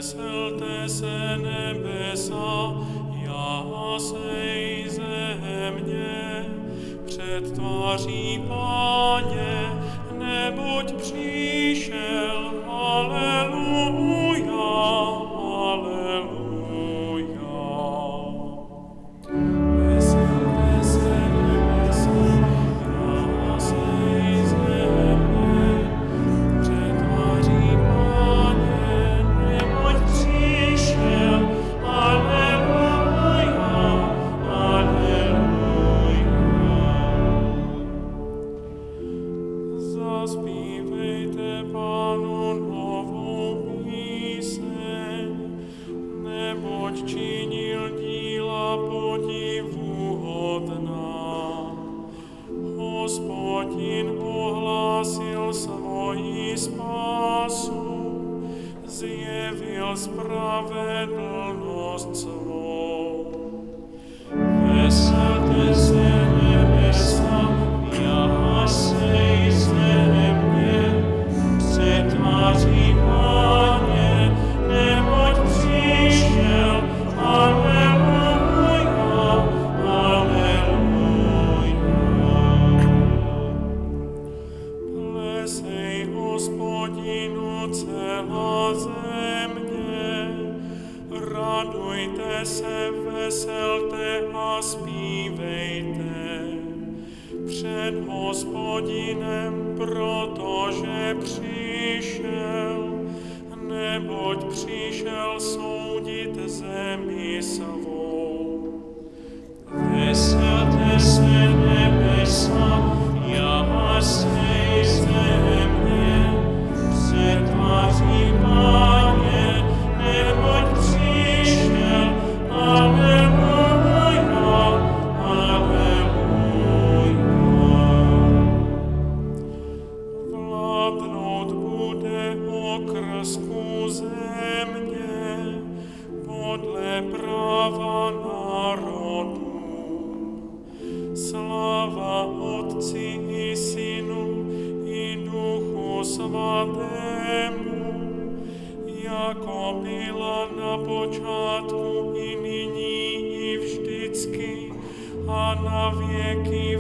Veselte se nebesa, jásej země, před tváří Páně, neboť přišel, aleluja, aleluja. Veselte se nebesa, jásej země, před tváří Páně, neboť přišel, aleluja, aleluja. Zaspívejte Pánu novou píseň, neboť činil díla podivuhodná. Hospodin ohlásil svoji spásu, zjevil spravedlnost svou. Veselte se nebesa, jásej země, před tváří Páně, neboť přišel, aleluja, aleluja. Plesej Hospodinu celá země, radujte se, veselte a zpívejte před Hospodinem, protože přišel, neboť přišel soudit zemi svou. Veselte se nebesa, jásej země, před tváří Páně, neboť přišel, aleluja, aleluja. Vládnout bude okrsku země podle práva národů. Sláva Otci i Synu i Duchu Svatému, jako byla na počátku i nyní i vždycky a na věky